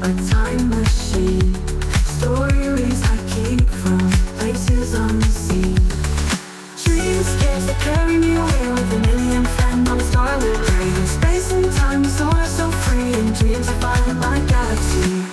a time machine. Stories I keep from places unseen. Dreamscapes that carry me away with a million friends on a starlit train. Space and time soar so free, in dreams I find my galaxy.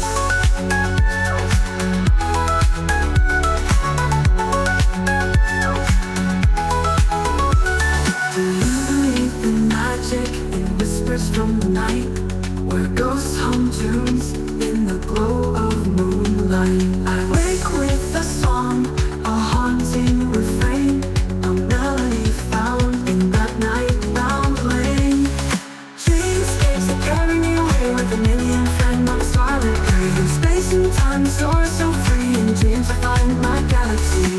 Do you believe in magic, in whispers from the night, where ghosts hum tunes in the glow of moonlight? I wake with a song, a haunting refrain, a melody found in that night-bound lane. Dreamscapes that carry me away with a million friends on a starlit train. Space and time soar so free, in dreams I find my galaxy.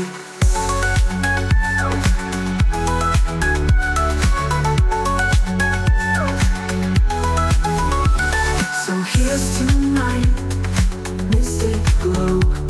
So here's tonight, mystic glow.